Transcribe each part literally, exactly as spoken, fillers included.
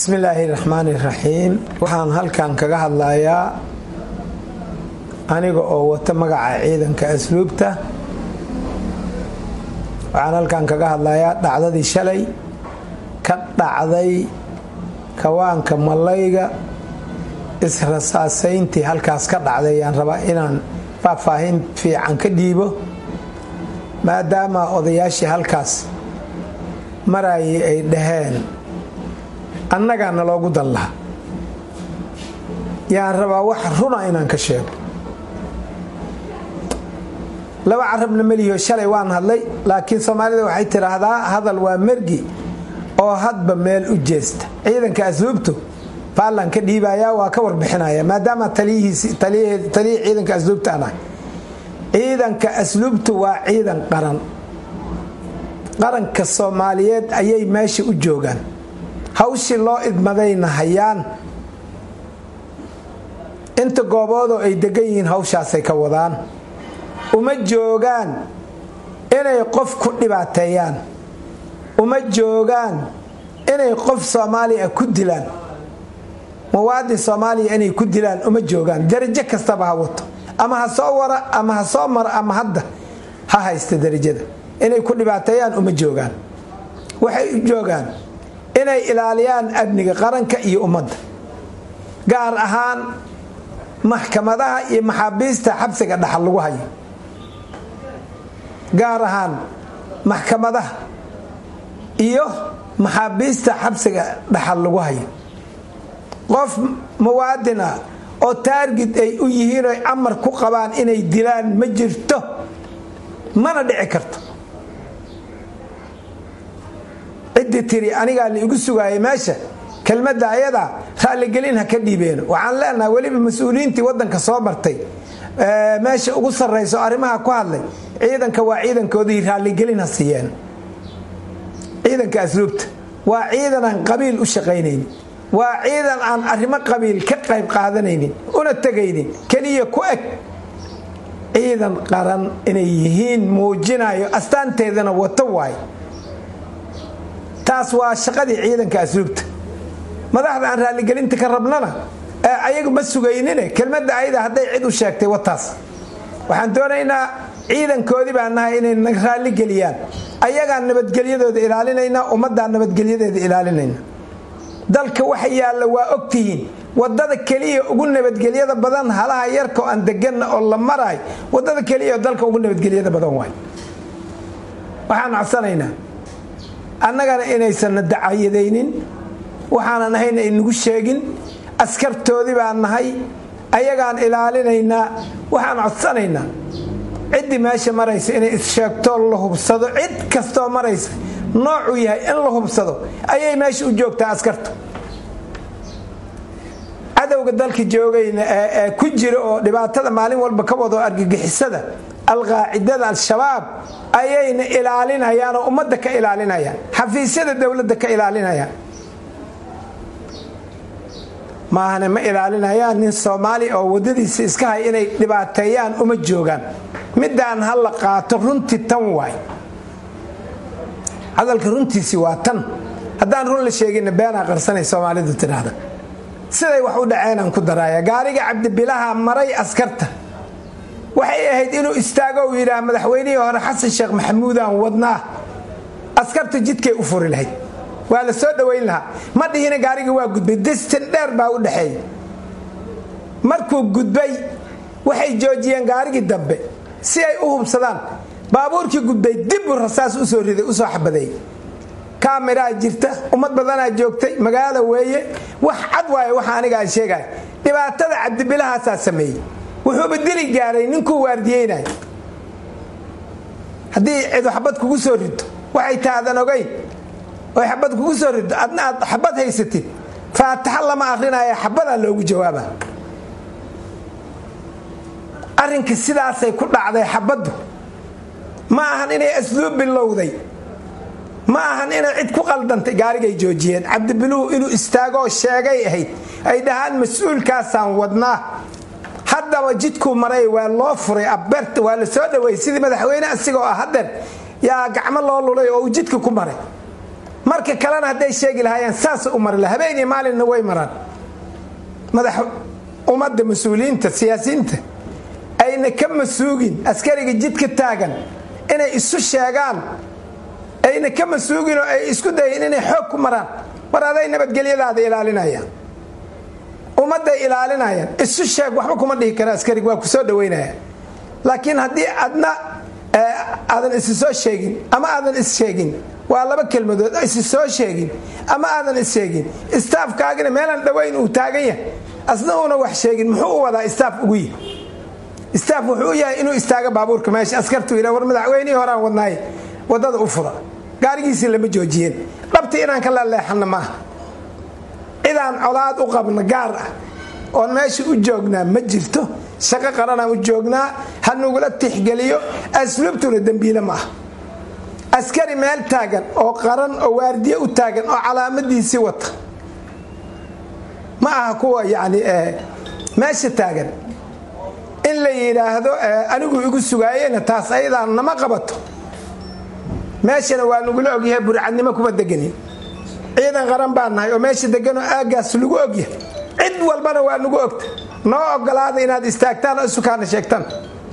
Bismillahirrahmanirrahim. Waxaan halkan kaga hadlayaa aniga oo wata magaca ciidanka asluubta. Waxaan halkan kaga hadlayaa dhacdadii shalay ka dhacday kawaanka malayga israsaasayntii halkaas ka dhacday aan rabaa inaan faahfaahin fiican ka dhiibo maadaama odayaashii halkaas marayay ay dhaheen annagana loogu dan lahaa yaan rabaa wax runa inaan ka sheego. laba carabna maliyo shalay waan hadlay laakiin Soomaalida waxay tiraahdaa hadal waa mergi oo hadba meel u jeesta. ciidanka asluubtu baalan ka dhiibaya waa ka warbixinaya maadaama taliyihiisi taliye taliye ciidanka asluubta ana ciidanka asluubtu waa ciidan qaran qaranka Soomaaliyeed ayay meesha u joogaan hawshii loo idmadayna hayaan inta gooboodo ay degan yihiin hawshaasay ka wadaan uma joogaan inay qof ku dhibaateeyaan uma joogaan inay qof Soomaali ah ku dilaan muwaadin Soomaali inay ku dilaan uma joogaan darajo kastaba ha wato ama ha soo wara ama ha soo mar ama hadda ha haysta darajada inay ku dhibaateeyaan uma joogaan waxay u joogaan inay ilaaliyaan amniga qaranka iyo ummadda gaar ahaan maxkamadaha iyo maxaabiista xabsiga dhaxal lagu hayo gaar ahaan maxkamadaha iyo maxaabiista xabsiga dhaxal lagu hayo qof muwaadina oo target ay u yihiin ay amar ku qabaan inay dilaan ma jirto mana dhici karto ciddi tiri aniga la igu sugaayay meesha kelmadda ayada raali gelin ha ka dhiibeeno waxaan leenahay waliba mas'uuliyiintii wadanka soo martay ee meesha ugu sareyso arimaha ku hadlay ciidanka waa ciidankoodii raali gelin ha siiyeen ciidanka asluubta waa ciidan aan qabiil u shaqeynaynin waa ciidan aan arimo qabiil ka qayb qaadanaynin una tagaynin kaliya ku eg ciidan qaran inay yihiin muujinayo astaanteedana wato waay taas waa shaqadii ciidanka asluubta madaxda aan raali gelinta ka rabnana ee ayagu ma sugaynine kelmadda ayada haday cid u sheegtay wataas waxaan doonaynaa ciidankoodii baan nahay inay naga raali geliyaan ayaga nabadgelyadooda ilaalinayna ummadda nabadgelyadeeda ilaalinayna dalka waxa yaala waa ogtihiin wadada kaliya ugu nabadgelyada badan halaha yarka aan degan oo la maray wadada kaliya dalka ugu nabadgelyada badan way waxaan codsanaynaa annagana inaysan dacayadeynin waxaan nahayn in nagu sheegin askartoodii baan nahay ayagaan ilaalinayna waxaan codsanaynaa cid meesha maraysa inay isheegto la hubsado cid kasto maraysa noocu yahay in la hubsado ayay meesha u joogtaa askarta adawga dalka joogayna ee ku jira oo dhibaatada maalin walba ka wado argagixisada alqaacidada al-shabaab ayayna ilaalinayaan oo ummadda ka ilaalinayaan xafiisyada dawladda ka ilaalinayaan maahane ma ilaalinayaan nin Soomaali oo wadadiisa iska hay inay dhibaateeyaan uma joogaan midaan hal la qaato runtii tan waay hadalka runtiisi waa tan haddaan run la sheegin beena qarsanay Soomaalidu tiraahdo siday wax u dhaceen aan ku daraaya gaariga Cabdibilaha maray askarta waxay ahayd inuu istaago oo yiraahdo madaxweynihii hore Xasan Sheekh Maxamuud aan wadnaa askarta jidkay u furi lahayd waa la soo dhaweyn lahaa ma dhihina gaariga waa gudbay distan dheer baa u dhaxeey markuu gudbay waxay joojiyeen gaarigii dambe si ay u hubsadaan baabuurkii gudbay dib u rasaas u soo riday u soo xabaday kaamira jirta ummad badan joogtay magaalo weeye wax cad waay waxa aniga aan sheegay dhibaatada Cabdibilaha saa sameeyay wuxuu bedeli gaaray ninkuu waardiyeynay hadii cid xabad kugu soo rido waxay taadan ogeyn oo xabad kugu soo rido adna xabad haysatid faataha lama aqrinaya xabada loogu jawaaba arrinka sidaasay ku dhacday xabadu ma ahan inay asluub bilowday ma ahan inay cid ku qaldantay gaarigay joojiyeen Cabdibiluhu inuu istaago sheegay ahayd ay dhahaan mas'uulkaasaan wadnaa haddaba jidku maray waa loo furay abarta waa la soo dhaweey sidii madaxweyne asigoo ah hadan yaa gacmo loo lulay oo jidka ku maray marka kalena hadday sheegi lahaayeen saas u mari lahaa habeenii maalinna way maraan madax ummadda mas'uuliyiinta siyaasiyiinta ayna ka masuugin askariga jidka taagan inay isu sheegaan ayna ka masuugin oo ay isku dayeen inay xoog ku maraan war aday nabadgelyadaada ilaalinayaan ummadda ilaalinayaan isu sheeg waxba kuma dhihi kara askariga waa ku soo dhaweynaya laakiin haddii adna aadan isu soo sheegin ama aadan is sheegin waa laba kelmadood isu soo sheegin ama aadan is sheegin istaafkaagina meelan dhaweyn uu taagan yahay asna una wax sheegin muxuu u wadaa istaaf ugu yahay istaaf wuxuu yahay inuu istaaga baabuurka meesha askartu ila war madaxweynihii horaan wadnaay wadada u fura gaarigiisii lama joojiyeen dhabti inaan ka leexanna maaha idaan colaad u qabna gaar ah oon meesha u joognaa ma jirto shaqo qaranaan u joognaa ha nugula tixgeliyo asluubtuna dembiile ma aha askari meel taagan oo qaran oo waardiye u taagan oo calaamadiisii wata ma aha kuwa yani meesha taagan in la yiraahdo anigu igu sugaayeen taas ayadaan nama qabato meeshana waa nugula ogyahay burcadnimo kuma deganin ciidan qaran baan nahay oo meesha degan oo aagaas lagu ogyahay cid walbana waa nagu ogta noo ogolaada inaad istaagtaan oo sukaana sheegtaan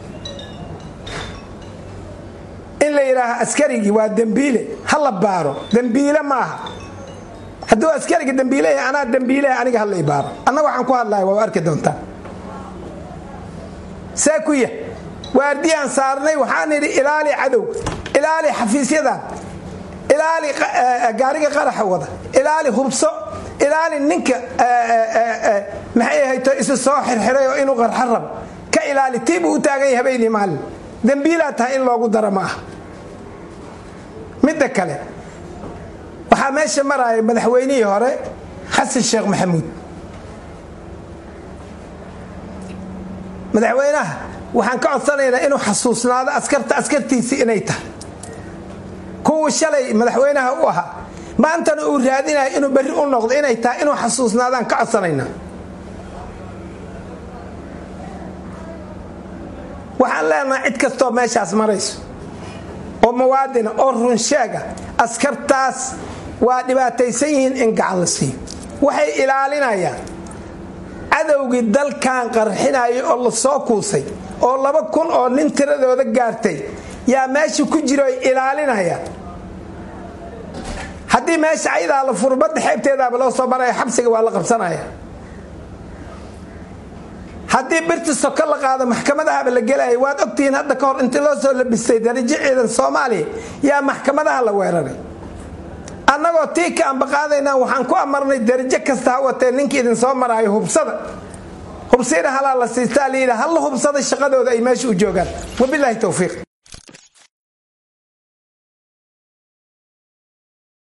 in la yiraaha askarigi waa dambiile hala baaro dambiile ma aha hadduu askariga dambiile yahay anaa dambiile aniga hala ibaaro annaga waxaan ku hadlahay waa arki doontaa saakuya waardiyaan saarnay waxaan idhi ilaali cadow ilaali xafiisyadan ilaali gaariga qaraxa wada ilaali hubso ilaali ninka maxay hayto isu soo xirxiray oo inuu qarxa rabo ka ilaali tiib uu taagan yahay habeenii maalin dambiila tahay in loogu daro ma aha midda kale waxaa meesha maraya madaxweynihii hore xasan sheekh maxamuud madaxweynaha waxaan ka codsanaynaa inuu xasuusnaado askarta askartiisii inay tahay kuwa shalay madaxweynaha u ahaa maantana uu raadinayo inuu bari u noqdo inay tahay inuu xasuusnaadaan ka codsanaynaa waxaan leenahay cid kastoo meeshaas marayso oo muwaadina oo run sheega askartaas waa dhibaataysan yihiin in gacan la siiyo waxay ilaalinayaan cadowgii dalkan qarxinaya oo la soo kuusay oo laba kun oo nin tiradooda gaartay yaa meesha ku jiro ay ilaalinayaan haddii meesha ayadaa la furo badda xeebteedaaba loo soo maraya xabsiga waa la qabsanaya haddii birta soko la qaado maxkamadahaba la gelaya waad ogtihiin hadda ka hor intii loo soo labistay darajo ciidan soomaaliya yaa maxkamadaha la weeraray annagoo tii ka ambaqaadaynaa waxaan ku amarnay darajo kasta ha watee ninka idin soo maraayo hubsada hubsiina halaa la siistaa layidhi halla hubsada shaqadooda ay meesha u joogaan wabilaahi towfiiq